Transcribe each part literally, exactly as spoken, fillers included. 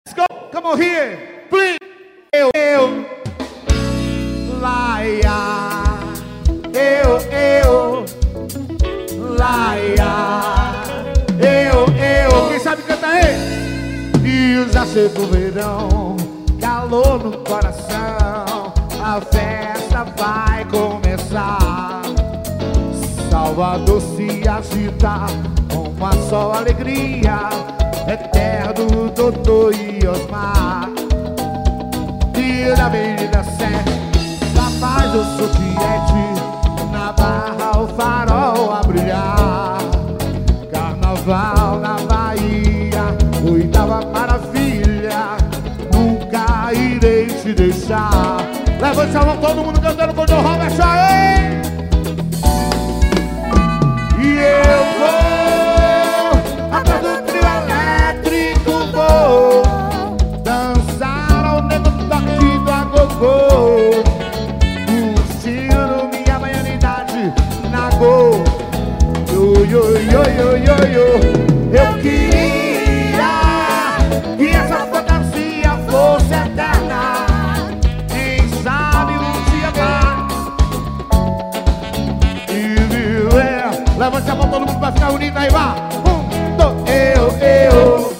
Let's go. Come on here. Please. Eu, eu. Laia. Eu, eu. Laia. Eu, eu. Quem sabe cantar aí? E já chegou o verão, calor no coração, a festa vai começar. Salvador se agita com uma só alegria, Eterno, Doutor e Osmar. E na Avenida Sete, da paz do Sotiete, na Barra o farol a brilhar. Carnaval na Bahia, oitava maravilha, nunca irei te deixar. Levante a mão, todo mundo cantando com o John Robert aí. E eu vou atrás do trio elétrico, vou dançar ao negro toque do agogô, curtindo minha baianidade na Gol. Yo, yo, yo, yo, yo, yo. Eu queria que essa fantasia fosse eterna. Quem sabe um dia vai e viver. Levante a mão, todo mundo vai ficar unido aí, vá. Um, dois, eu, eu.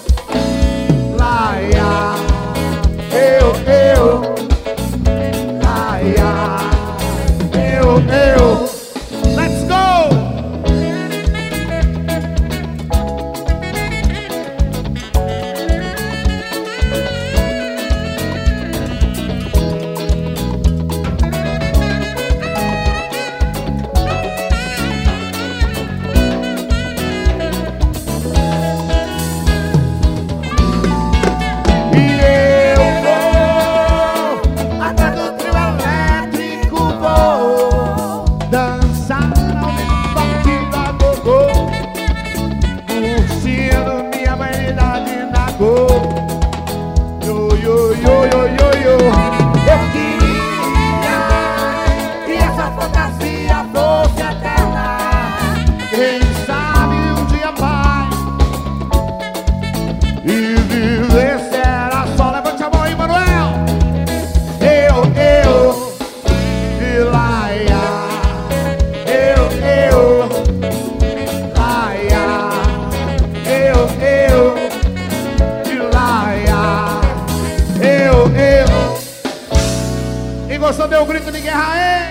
Laia. Eu, eu. Laia. Eu, eu. Let's go! Gostou? Deu um grito de guerra aí!